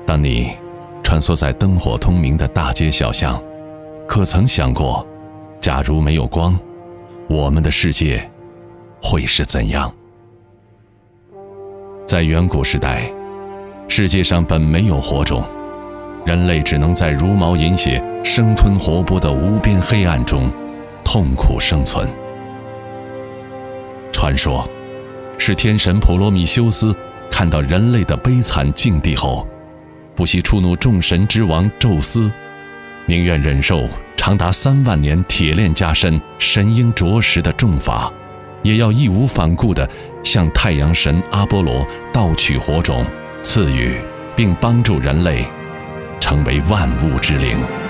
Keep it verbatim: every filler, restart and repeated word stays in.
当你穿梭在灯火通明的大街小巷，可曾想过，假如没有光，我们的世界会是怎样？在远古时代，世界上本没有火种，人类只能在茹毛饮血、生吞活剥的无边黑暗中痛苦生存。传说是天神普罗米修斯看到人类的悲惨境地后，不惜触怒众神之王宙斯，宁愿忍受长达三万年铁链加身、神鹰啄食的重罚，也要义无反顾地向太阳神阿波罗盗取火种，赐予并帮助人类成为万物之灵。